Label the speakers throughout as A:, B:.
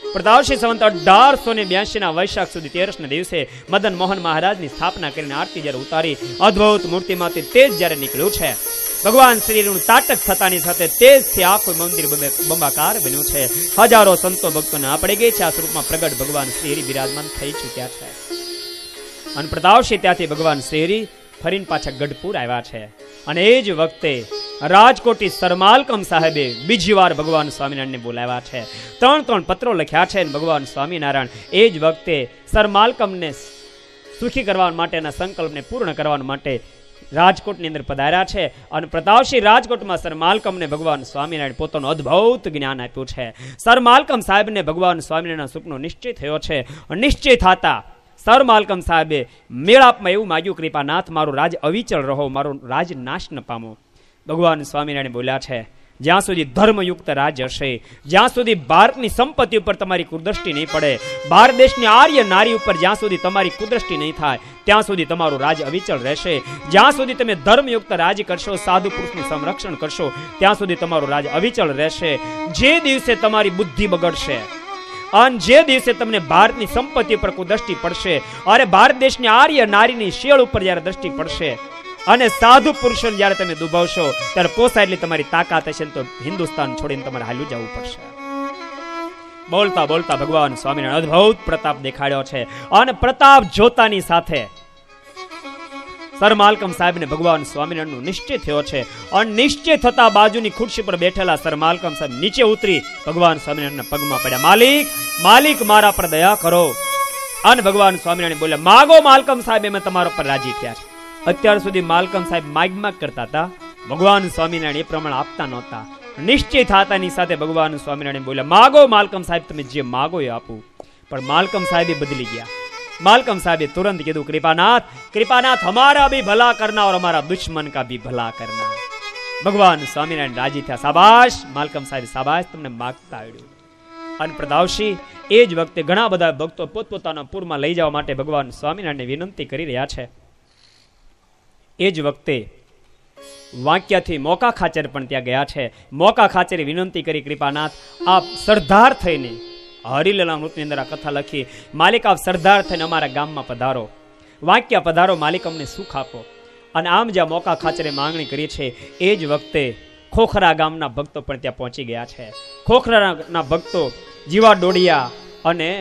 A: પ્રતાપસિંહ સંવંત 1882 ના વૈશાખ સુધી 13 ના દિવસે મદન મોહન મહારાજની સ્થાપના કરીને આરતી જ્યારે ઉતારી અદ્ભુત મૂર્તિમાંથી તેજ જ્યારે નીકળ્યું છે, ભગવાન શ્રીનું તાટક થતાની સાથે તેજથી આખું મંદિર બંબાકાર બન્યું છે. હજારો સંતો ભક્તોને આપડે ગઈ છે આ સ્વરૂપમાં પ્રગટ ભગવાન શ્રી બિરાજમાન થઈ ચૂક્યા છે. અને પ્રતાપસિંહ ત્યાંથી ભગવાન શ્રી ફરીને પાછા ગઢપુર આવ્યા છે. અને એ જ વખતે રાજકોટી સરમાલકમ સાહેબે બીજી વાર ભગવાન સ્વામિનારાયણને બોલાવ્યા છે. 3 પત્રો લખ્યા છે. ભગવાન સ્વામિનારાયણ એ જ વખતે સરમાલકમને સુખી કરવા માટેના સંકલ્પને પૂર્ણ કરવા માટે રાજકોટની અંદર પધાર્યા છે. અને પ્રતાપસિંહ રાજકોટમાં સરમાલકમને ભગવાન સ્વામિનારાયણ પોતાનું અદ્ભુત જ્ઞાન આપ્યું છે. સરમાલકમ સાહેબને ભગવાન સ્વામિનારાયણનો સુખનો નિશ્ચય થયો છે. નિશ્ચય થતા સરમાલકમ સાહેબે મેળાપમાં એવું માગ્યું, કૃપાનાથ મારું રાજ અવિચળ રહો, મારું રાજ નાશ ન પામો. ભગવાન સ્વામિનારાયણ બોલ્યા છે, જ્યાં સુધી ધર્મયુક્ત રાજ હશે, જ્યાં સુધી ભારતની સંપત્તિ ઉપર તમારી કુદૃષ્ટિ નહીં પડે, ભારત દેશની આર્ય નારી ઉપર જ્યાં સુધી તમારી કુદૃષ્ટિ નહીં થાય, ત્યાં સુધી તમારું રાજ અવિચળ રહેશે. જ્યાં સુધી તમે ધર્મયુક્ત રાજ કરશો, સાધુ પુરુષનું સંરક્ષણ કરશો, ત્યાં સુધી તમારું રાજ અવિચળ રહેશે. જે દિવસે તમારી બુદ્ધિ બગડશે અને જે દિવસે તમને ભારતની સંપત્તિ પર કુદૃષ્ટિ પડશે, અરે ભારત દેશની આર્ય નારીની શેળ ઉપર જ્યારે દ્રષ્ટિ પડશે અને સાધુ પુરુષોને જ્યારે તમે દુભાવશો, ત્યારે પોસાય એટલી તમારી તાકાત હશે તો હિન્દુસ્તાન છોડીને તમારે હાલ્યું જવું પડશે. બોલતા બોલતા ભગવાન સ્વામિનારાયણ અદ્ભુત પ્રતાપ દેખાડ્યો છે. અને પ્રતાપ જોતાની સાથે સરમાલકમ સાહેબને ભગવાન સ્વામિનારાયણનો નિશ્ચય થયો છે. અને નિશ્ચય થતા બાજુની ખુરશી પર બેઠેલા સરમાલકમ સાહેબ નીચે ઉતરી ભગવાન સ્વામિનારાયણના પગમાં પડ્યા. માલિક, માલિક મારા પર દયા કરો. અને ભગવાન સ્વામિનારાયણ બોલ્યા, માગો માલકમ સાહેબ, અમે તમારા પર રાજી થયા છે. અત્યાર સુધી માલકમ સાહેબ માગ કરતા હતા, ભગવાન સ્વામિનારાયણ એ પ્રમાણે આપતા નહોતા. નિશ્ચય થતાની સાથે ભગવાન સ્વામિનારાયણ બોલ્યા, માગો માલકમ સાહેબ, તમે જે માગો એ આપું. પણ માલકમ સાહેબ બદલી ગયા. માલકમ સાહેબે તુરંત કીધું, કૃપાનાથ, કૃપાનાથ હમારા ભી ભલા કરના और हमारा दुश्मन का भी भला करना. ભગવાન સ્વામિનારાયણ રાજી થયા. શાબાશ માલકમ સાહેબ, શાબાશ, તમને માગતા આવડ્યું. અને પ્રતાપસિંહ એ જ વખતે ઘણા બધા ભક્તો પોતપોતાના પૂરમાં લઈ જવા માટે ભગવાન સ્વામિનારાયણને વિનંતી કરી રહ્યા છે. એ જ વખતે વાંક્યાથી મોકા ખાચર પણ ત્યાં ગયા છે. મોકા ખાચરે વિનંતી કરી, કૃપાનાથ આપ સરદાર થઈને હરિલીલા અમૃતની અંદર આ કથા લખી, માલિક આપ સરદાર થઈને અમારા ગામમાં પધારો, વાંક્યા પધારો, માલિક અમને સુખ આપો. અને આમ જ્યાં મોકા ખાચરે માંગણી કરી છે, એ જ વખતે ખોખરા ગામના ભક્તો પણ ત્યાં પહોંચી ગયા છે. ખોખરાના ભક્તો જીવા ડોડિયા અને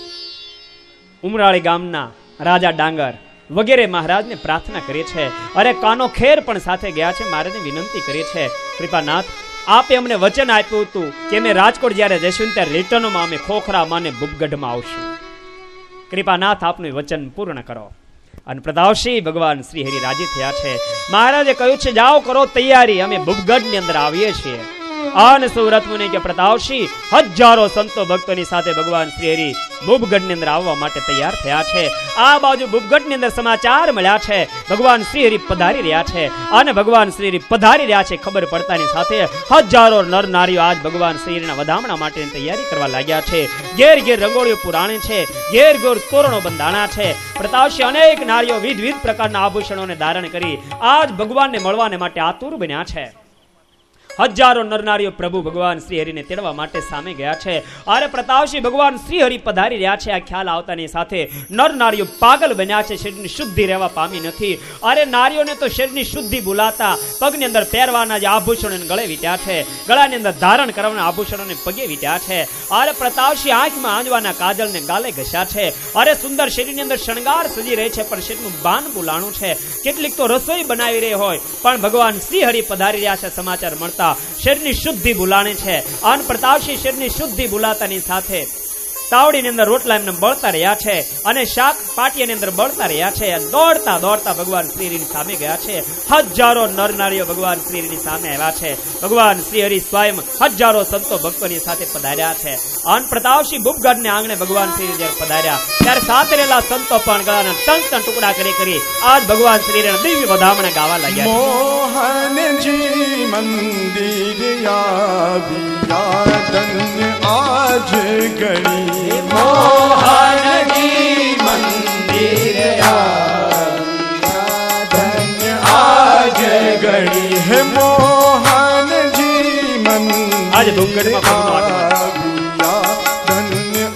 A: ઉમરાળી ગામના રાજા ડાંગર વગેરે મહારાજને પ્રાર્થના કરી છે. અરે કાનો ખેર પણ સાથે ગયા છે. મહારાજને વિનંતી કરી છે, કૃપાનાથ આપે અમને વચન આપ્યું હતું કે અમે રાજકોટ જ્યારે જઈશું ત્યારે રિટર્નમાં અમે ખોખરામાં અને ભૂપગઢમાં આવશું. કૃપાનાથ આપનું વચન પૂર્ણ કરો. અને પ્રતાપસિંહ ભગવાન શ્રી હરિ રાજી થયા છે. મહારાજે કહ્યું છે, જાઓ કરો તૈયારી, અમે ભૂપગઢની અંદર આવીએ છીએ. અને સુરત મુનિ કે પ્રતાપસિંહ હજારો સંતો ભક્તોની સાથે ભગવાન શ્રી હરિ ભૂપગઢની અંદર આવવા માટે તૈયાર થયા છે. આ બાજુ ભૂપગઢની અંદર સમાચાર મળ્યા છે, ભગવાન શ્રી હરિ પધારી રહ્યા છે. અને ભગવાન શ્રી હરિ પધારી રહ્યા છે ખબર પડતાની સાથે હજારો નર નારીઓ આજ ભગવાન શ્રી હરિના વધામણા માટેની તૈયારી કરવા લાગ્યા છે. ઘેર ઘેર રંગોળીઓ પુરાણી છે, ઘેર ઘેર તોરણો બંધાણા છે. પ્રતાપસિંહ અનેક નારીઓ વિવિધ પ્રકારના આભૂષણોને ધારણ કરી આજ ભગવાનને મળવાને માટે આતુર બન્યા છે. હજારો નરનારીઓ પ્રભુ ભગવાન શ્રી હરિને તેડવા માટે સામે ગયા છે. અરે પ્રતાપસિંહ ભગવાન શ્રી હરિ પધારી રહ્યા છે આ ખ્યાલ આવતાની સાથે નરનારીઓ પાગલ બન્યા છે, શરીરની શુદ્ધિ રહેવા પામી નથી. અરે નારીઓને તો શરીરની શુદ્ધિ ભૂલાતા પગની અંદર પહેરવાના જે આભૂષણોને ગળે વીટ્યા છે, ગળાની અંદર ધારણ કરવાના આભૂષણોને પગે વીટ્યા છે. અરે પ્રતાપસિંહ આંખમાં આંજવાના કાજલને ગાલે ઘસ્યા છે. અરે સુંદર શરીરની અંદર શણગાર સજી રહે છે, પણ શરીરનું બાન બોલાણું છે. કેટલીક તો રસોઈ બનાવી રહી હોય, પણ ભગવાન શ્રી હરિ પધારી રહ્યા છે સમાચાર મળતા શરીરની શુદ્ધિ ભૂલાણી છે. અને પ્રતાપસિંહ શરીરની શુદ્ધિ ભૂલાતાની સાથે તાવડીની અંદર રોટલા એમને બળતા રહ્યા છે અને શાક પાટિયાની અંદર બળતા રહ્યા છે. દોડતા દોડતા ભગવાન શ્રી હરિની સામે ગયા છે. હજારો નર નારીઓ ભગવાન શ્રી હરિની સામે આવ્યા છે. ભગવાન શ્રી હરિ સ્વયં હજારો સંતો ભક્તોની સાથે પધાર્યા છે. અને પ્રતાપસિંહ ભૂપગઢને આંગણે ભગવાન શ્રી જ્યારે પધાર્યા ત્યારે સાથે રહેલા સંતો પણ ગળાના ટન ટન ટુકડા કરી આજ ભગવાન શ્રી હરિના દિવ્ય વધામણા ગાવા લાગ્યા.
B: મોહનજી મંદિર આવ્યા ધન્ય આજ ગણી, મોહનજી મંદિર આવ્યા ધન્ય આજ ગણી, હે મોહનજી મંદિર
A: આજે ભૂપગઢમાં
B: આવ્યા ધન્ય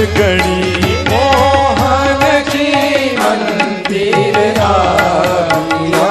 B: गणी मोहन जी मंदिर आविया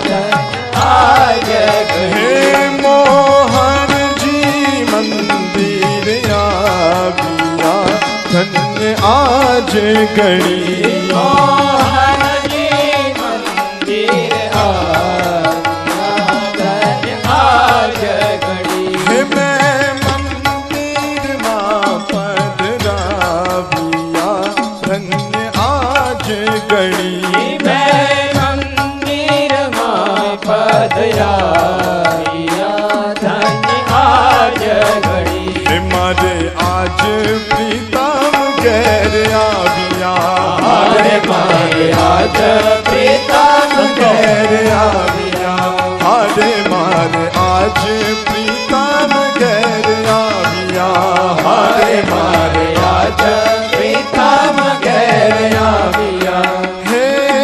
B: आज गणी मोहन जी मंदिर आविया धन्य आज गणी मोहन जी मंदिर आविया धन्य आज गणी मैं मंदिर मां पधराविया धन्य आज गणी मैं मंदिर मां पधराविया धन्य आज गणी मारे आज प्रीतम गैर आविया मारे आज प्रीतम गैर आविया मारे आज प्रीतम गैर आविया मारे आज प्रीतम गैर आविया हे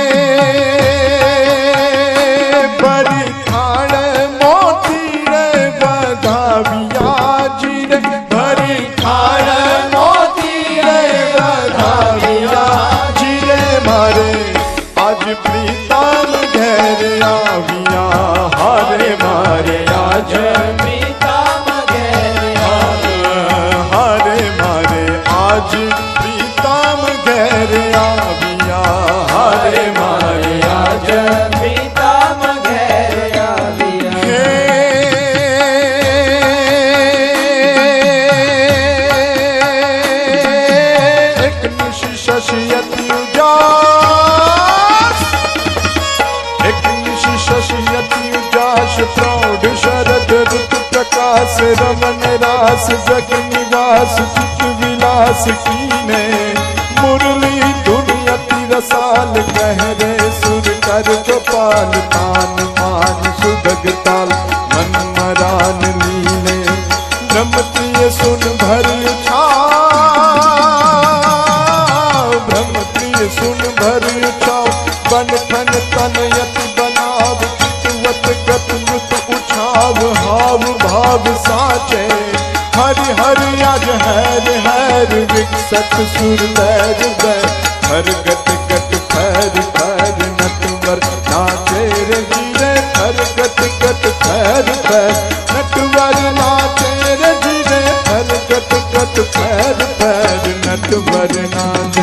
B: बड़ी खाड़ मोती रे बधाविया जी रे बड़ी खाड़ मोती रे बधाविया जी रे मारे आज प्रीतम गैर आविया हारे मारे आज प्रीतम गैर हारे मारे आज प्रीतम गैर आविया हारे मारे आज प्रीतम गैर आविया एक निश शशियति उजास एक निश शशियति उजास प्रौढ़ शरद ऋतु प्रकाश रमन रास जग निवास चित विलास कीने मुरली धुन अति रसाल कह रे सुर कर गोपाल तान मान सुदग ताल मन मरान लीले ब्रह्म प्रिय सुन भर ब्रह्म प्रिय सुन भर बन फन तन यति बनाव चितवत गत मृत उछाव हाव भाव साचे हरि हरि आज हैर विकसत सुर बैर बैर हर गत गत फैर फैर नटवर नाचे रे जीरे हर गत गत फैर फैर नटवर नाचे रे जीरे हर गत गत फैर फैर नटवर नाचे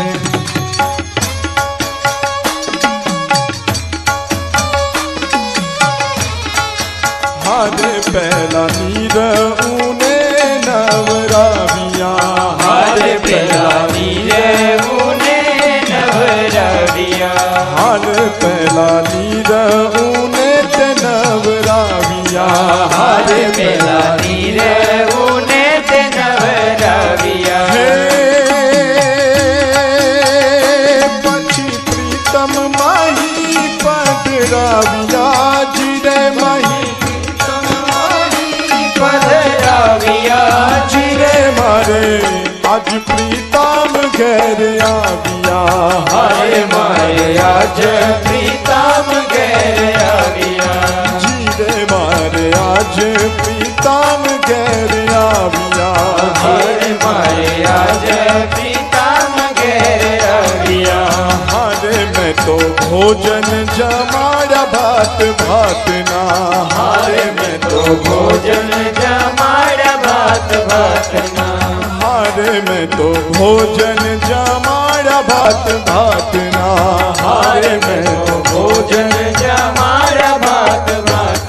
B: हारे पहला नीर ऊने नवराविया हारे पहला नीर ऊने नवराविया हारे पहला नीर ऊने ते नवराविया हारे पहला नीर ऊने ते नवराविया पछी प्रीतम माही पधराविया जिरे माही पधराविया जिरे मारे आज प्रीतम गैर आविया हारे मारे आज प्रीतम गैर आविया जिरे मारे आज प्रीतम गैर आविया हारे मारे आज प्रीतम गैर आविया हारे मैं तो भोजन जमाया भात भात ना हारे मैं तो भोजन जमाया भात भात ना हारे मैं तो भोजन जमाया भात भात ना हारे मैं तो भोजन जमाया भात भात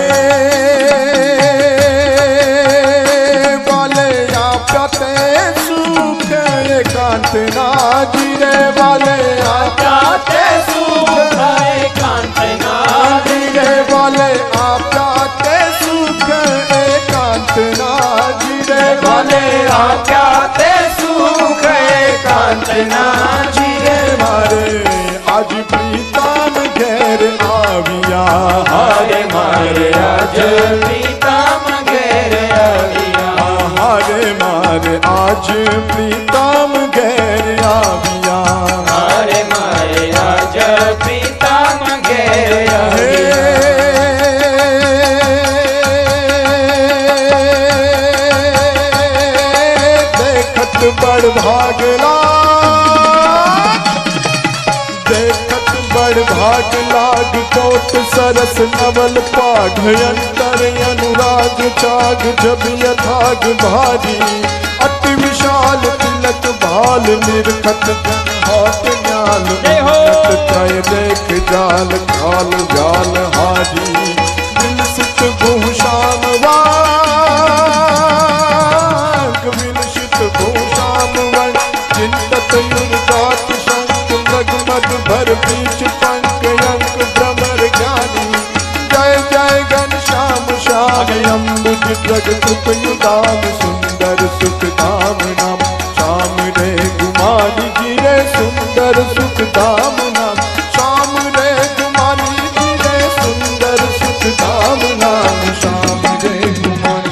B: वाले आपते सुख एकांत ना जिरे वाले आपते सुख एकांत ना जिरे वाले आपते सुख एकांत ना जिरे वाले आपते सुख एकांत ना जिरे मारे आज प्रीतम गैर आविया हारे मारे आज प्रीतम गैर आविया हारे मारे आज प्रीतम गैर आविया हारे मारे आज प्रीतम गैर आविया देखत बड़ भागला सरस नवल पाघ अंतर अनुराग चाग जब यथाग भारी अति विशाल तिलक भाल निर्खत हाथ न्याल त्रय देख जाल काल जाल हारी विलसित भूषाम वाग विलसित भूषाम वन चिंतत युगात शंख मृगमद भर बीच पंख अंक भ्रमर ज्ञानी जय जय घनश्याम श्याम अम्बुज जगत युदाम सुंदर सुख धाम नाम श्याम रे कुमारी जी रे सुंदर सुख धाम नाम श्याम रे कुमारी जी रे सुंदर सुख धाम नाम श्याम रे कुमारी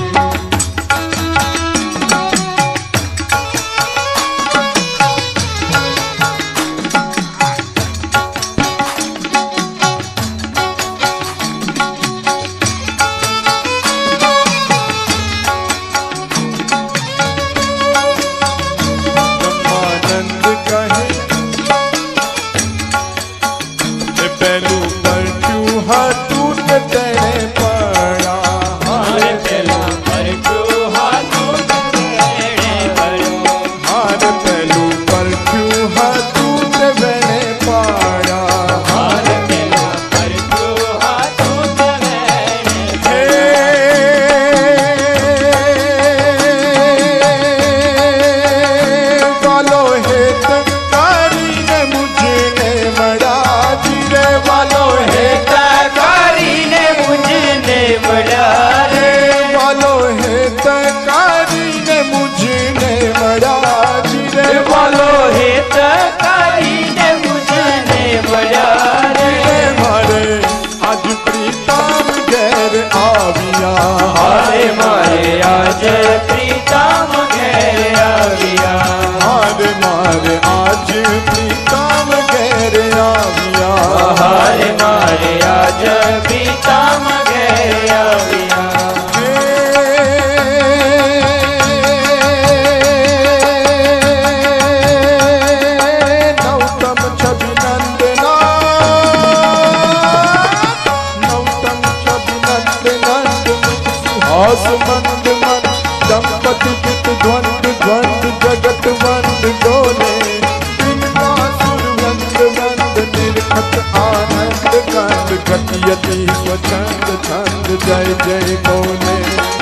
B: स्वच्छंद छंद जय जय बोले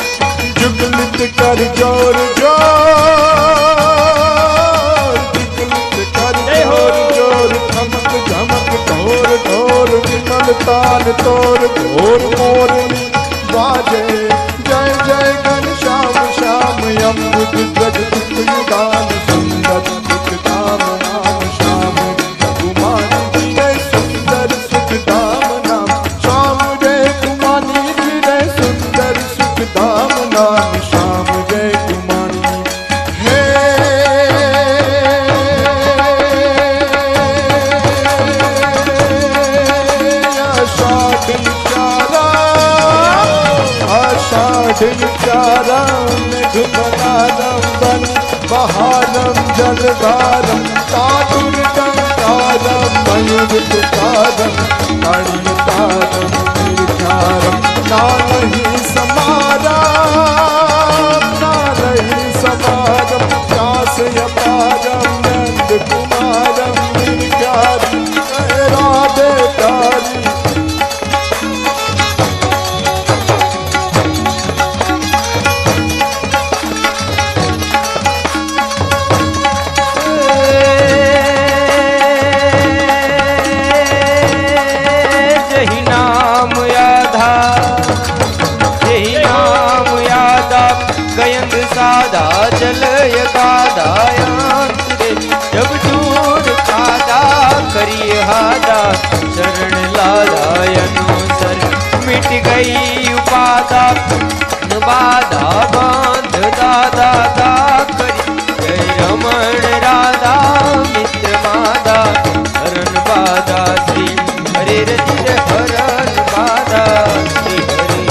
B: जुगलित कर जोर जोर जुगलित कर जोर जोर धमक धमक ढोर ढोर विमल ताल तोर घोर मोरनी बाजे जय जय घनश्याम श्याम अम्बुज जगत युगान सुंदर सुख धाम नाम श्याम कुमारी जी रे सुंदर सुख धाम नाम श्याम रे कुमारी जी रे सुंदर सुख धाम नाम श्याम रे कुमारी हे आषाढ़ चारा मेघमलारम बन बहारम जलधारम ताटुरकंकारम मयूरपुकारम ताड़ियतारम निर्धारम नालहि समारम नालहि समारम व्यासयपारम नंद कुमारम निर्धारम राधे तारी
C: गयंग सादा जलय कादायांत रे जब दूर खादा करिए हादा शरण लादायनुसर मिट गई उपादा बाधा बांध दादा दा करी जय रमण राधा मित्र मादा हरण बाधा श्री हरे रचिर हरण बाधा श्री हरे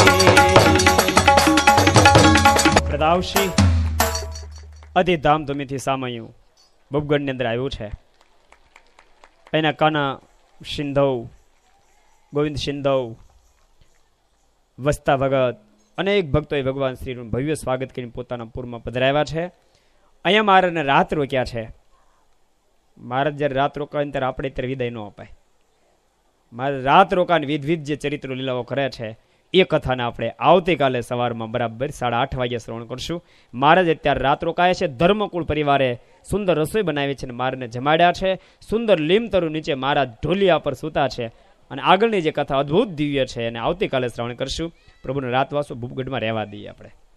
A: પ્રદાવશી અતિ ધામધૂમીથી સામયું બબગઢની અંદર આવ્યું છે. એના કાના સિંધવ ગોવિંદ સિંધવ, વસ્તા ભગત, અનેક ભક્તોએ ભગવાન શ્રીનું ભવ્ય સ્વાગત કરીને પોતાના પૂરમાં પધરાવ્યા છે. અહીંયા મહારાજને રાત રોક્યા છે. મહારાજ જ્યારે રાત રોકાય ત્યારે આપણે ત્યારે વિદાય ન અપાય. મહારાજ રાત રોકાને વિધવિધ જે ચરિત્રો લીલાઓ કરે છે એ કથાને આપણે આવતીકાલે સવારમાં બરાબર 8:30 વાગે શ્રવણ કરશું. મહારાજ અત્યારે રાત રોકાયા છે. ધર્મકુળ પરિવારે સુંદર રસોઈ બનાવી છે અને મહારાજને જમાડ્યા છે. સુંદર લીમતરુ નીચે મહારાજ ઢોલિયા પર સૂતા છે અને આગળની જે કથા અદ્ભુત દિવ્ય છે એને આવતીકાલે શ્રવણ કરશું. પ્રભુને રાતવાસો ભૂપગઢમાં રહેવા દઈએ આપણે.